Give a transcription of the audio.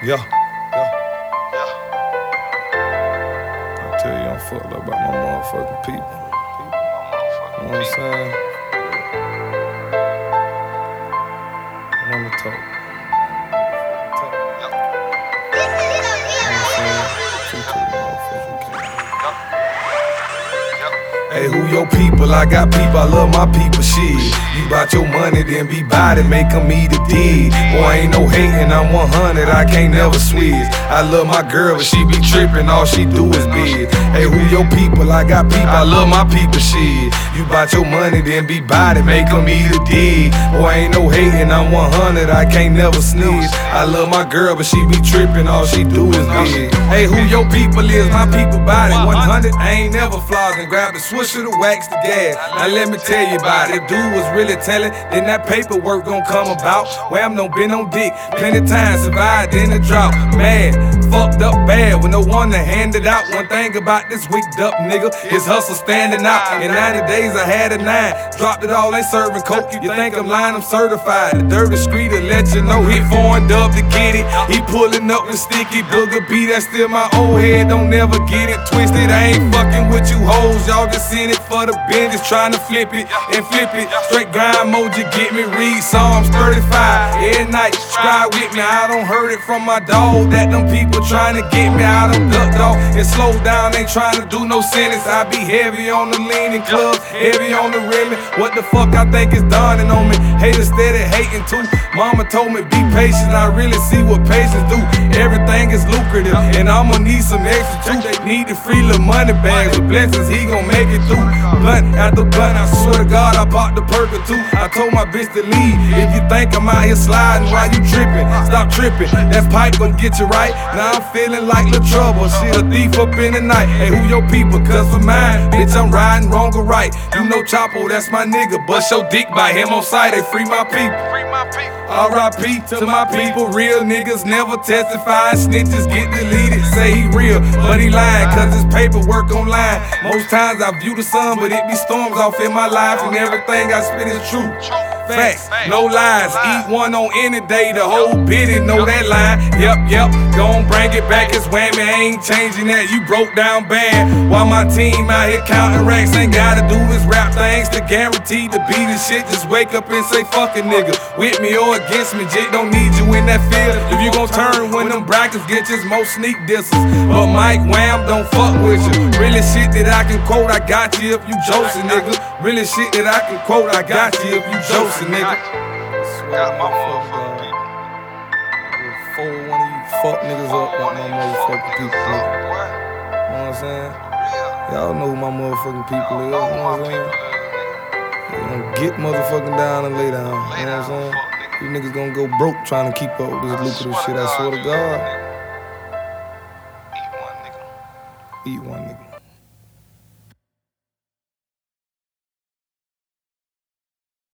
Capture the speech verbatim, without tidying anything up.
Yeah, yeah, yeah. I tell you, I'm fucked up about my motherfucking people. You know what I'm saying? I wanna talk. Talk. You know what I'm saying? Two to the motherfucking king. Hey, who your people? I got people, I love my people, shit. You bout your money, then be bout it, make them eat a dig. Boy, ain't no hating, I'm one hundred, I can't never switch. I love my girl, but she be tripping, all she do is biz. Hey, who your people? I got people, I love my people, shit. You bout your money, then be bout it, make them eat a dig. Boy, ain't no hating, I'm one hundred, I can't never sneeze. I love my girl, but she be tripping, all she do is biz. Hey, who your people is? My people bout it. one hundred, I ain't never flogging, grab the switch. Should've waxed the gas. Now let me tell you about it. If dude was really telling, then that paperwork gon' come about. Wham done been on dick plenty times, survived in the drought. Mad, fucked up bad with no one to hand it out. One thing about this wicked up nigga, his hustle standing out. In ninety days I had a nine, dropped it all, ain't serving coke. You think I'm lying, I'm certified. The dirty street will let you know. Hit foreign dub to get it. He pulling up with sticky booger B, that's still my old head. Don't never get it twisted. I ain't fucking with you hoes, y'all just in it for the business, trying to flip it and flip it. Straight grind mode, you get me. Read Psalms thirty-five every night. Subscribe with me. I don't heard it from my dog that them people trying to get me. I don't duck dog and slow down. Ain't trying to do no sentence. I be heavy on the leaning club, heavy on the rim. What the fuck I think is dawning on me? Haters steady hating too. Mama told me be patient. I really see what patience do. Everything is lucrative, and I'ma need some extra too. They need the free little money bags with blessings. He gon' make it through. Blunt after blunt, I swear to God, I popped the perk or two. I told my bitch to leave. If you think I'm out here sliding while you tripping, stop tripping. That pipe gon' get you right. Now I'm feeling like little trouble. Shit, a thief up in the night. Hey, who your people? Cause for mine, bitch, I'm riding wrong or right. You know Chapo, that's my nigga. Bust your dick by him on sight. They free my people. R I P to my people. Real niggas never testify. Snitches get deleted. Say he real, but he lying. Cause his paperwork online. Most times I view the sun, but it be storms off in my life. And everything I spit is true. Facts, no lies. Eat one on any day. The whole bitty know that line. Yep, yep. Gon' bring it back. It's whammy. I ain't changing that. You broke down bad. While my team out here counting racks. Ain't gotta do is rap things to guarantee to be the shit. Just wake up and say fuck a nigga. With me or against me, Jake don't need you in that field. If you gon' turn when them brackets get just more sneak disses. But Mike Wham don't fuck with you. Really shit that I can quote, I got you if you Joseph, nigga. Really shit that I can quote, I got you if you Joseph, nigga. Got my motherfucking people. Fold one of you fuck niggas up like my motherfucking people. You know what I'm saying? Y'all know who my motherfucking people is. You know what I'm saying? They gonna get motherfucking down and lay down. You know what I'm saying? You niggas gonna go broke trying to keep up with this lucrative shit, I swear to God. Eat one nigga. Eat one nigga.